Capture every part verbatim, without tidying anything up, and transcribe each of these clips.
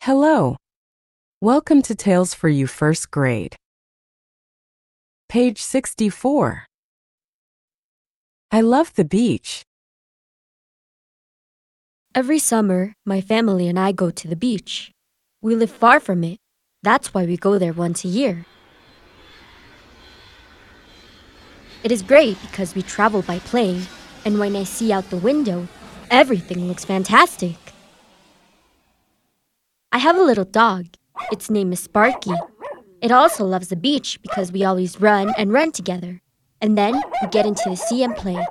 Hello. Welcome to Tales for You First Grade. Page sixty-four. I love the beach. Every summer, my family and I go to the beach. We live far from it. That's why we go there once a year. It is great because we travel by plane, and when I see out the window, everything looks fantastic. I have a little dog. Its name is Sparky. It also loves the beach because we always run and run together. And then we get into the sea and play.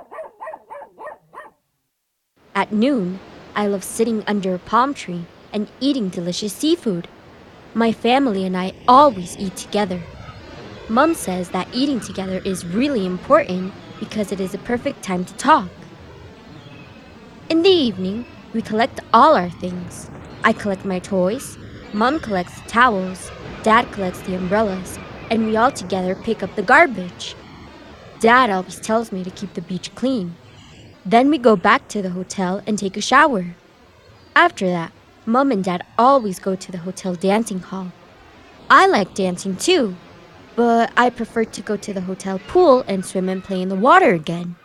At noon, I love sitting under a palm tree and eating delicious seafood. My family and I always eat together. Mom says that eating together is really important because it is a perfect time to talk. In the evening, we collect all our things. I collect my toys, Mom collects the towels, Dad collects the umbrellas, and we all together pick up the garbage. Dad always tells me to keep the beach clean. Then we go back to the hotel and take a shower. After that, Mom and Dad always go to the hotel dancing hall. I like dancing too, but I prefer to go to the hotel pool and swim and play in the water again.